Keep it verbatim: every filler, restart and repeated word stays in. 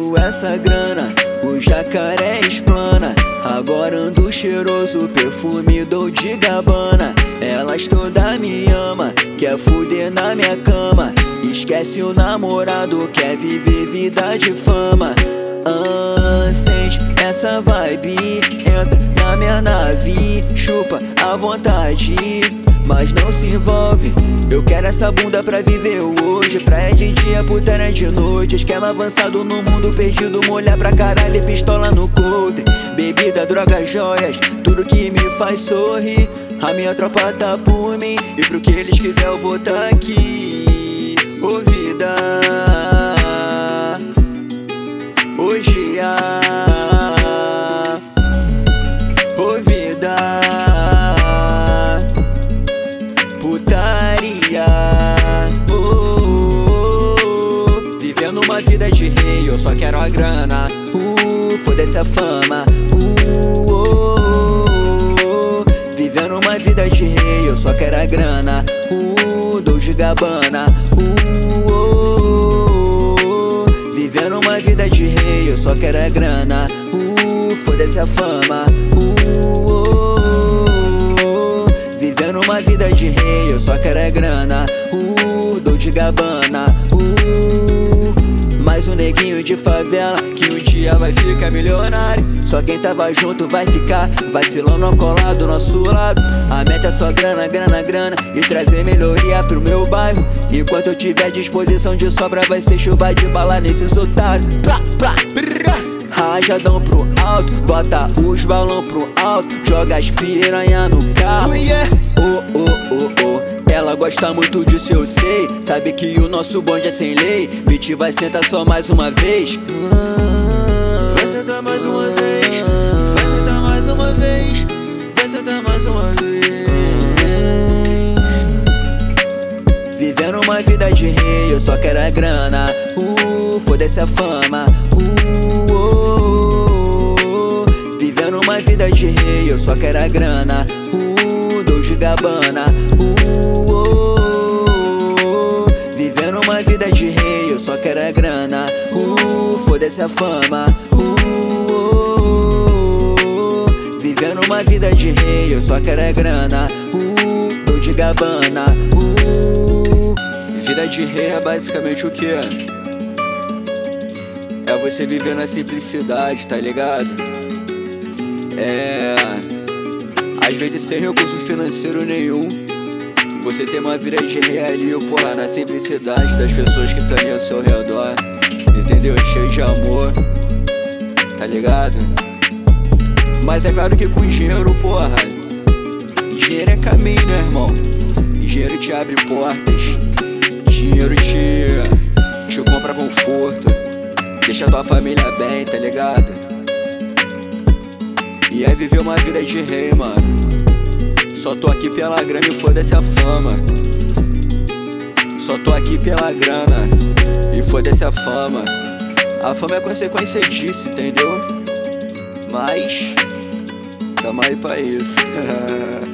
ganhando essa grana, o jacaré explana. Agora ando cheiroso, perfume Dolce Gabbana. Elas toda me ama, quer fuder na minha cama. Esquece o namorado, quer viver vida de fama. Ah, sente essa vibe, entra na minha nave, chupa à vontade, mas não se envolve. Eu quero essa bunda pra viver o hoje. Praia de dia, putaria de noite. Esquema avançado no mundo perdido. Molhar pra caralho e pistola no coldre. Bebida, droga, joias, tudo que me faz sorrir. A minha tropa tá por mim, e pro que eles quiser eu vou tá aqui. Ô vida, hoje a ô vida, putaria, oh, oh, oh. Vivendo uma vida de rei, eu só quero a grana. Uh, foda-se a fama. Uh, oh, oh, oh. Vivendo uma vida de rei, eu só quero a grana. Uh, Dolce Gabbana. Uh, oh, oh, oh. Vivendo uma vida de rei, eu só quero a grana. Uh, foda-se a fama. Uh, oh, oh, oh. Vivendo uma vida de rei, eu só quero a grana. Uh, Dolce Gabbana. Uh, mais um neguinho de favela que um dia vai ficar milionário. Só quem tava junto vai ficar vacilando ao colar do nosso lado. A meta é só grana, grana, grana e trazer melhoria pro meu bairro. Enquanto eu tiver disposição de sobra, vai ser chuva de bala nesses otários. Plá, plá, rajadão pro alto, bota os balão pro alto, joga as piranha no carro. Oh, oh, oh, oh, ela gosta muito disso, eu sei. Sabe que o nosso bonde é sem lei. Beat vai sentar só mais uma vez. Vai sentar mais uma vez. Vai sentar mais uma vez. Vai sentar mais uma vez. Vivendo uma vida de rei, eu só quero a grana. Uh, foda-se a fama. Uh, oh, oh, oh. Vivendo uma vida de rei, eu só quero a grana. Uh, Dolce Gabbana. Uh, oh, oh, oh. Vivendo uma vida de rei, eu só quero a grana. Uh, foda-se a fama. Uh, oh, oh, oh. Vivendo uma vida de rei, eu só quero a grana. Uh, Dolce Gabbana. Uh, vida de rei é basicamente o que? É você viver na simplicidade, tá ligado? É... às vezes sem recurso financeiro nenhum, você tem uma vida de rei ali, porra, na simplicidade das pessoas que estão ali ao seu redor. Entendeu? Cheio de amor, tá ligado? Mas é claro que com dinheiro, porra, dinheiro é caminho, né, irmão? Dinheiro te abre portas. Dinheiro te, te compra conforto, deixa tua família bem, tá ligado? E é viver uma vida de rei, mano. Só tô aqui pela grana e foda-se a fama. Só tô aqui pela grana e foda-se a fama. A fama é consequência disso, entendeu? Mas tamo aí pra isso.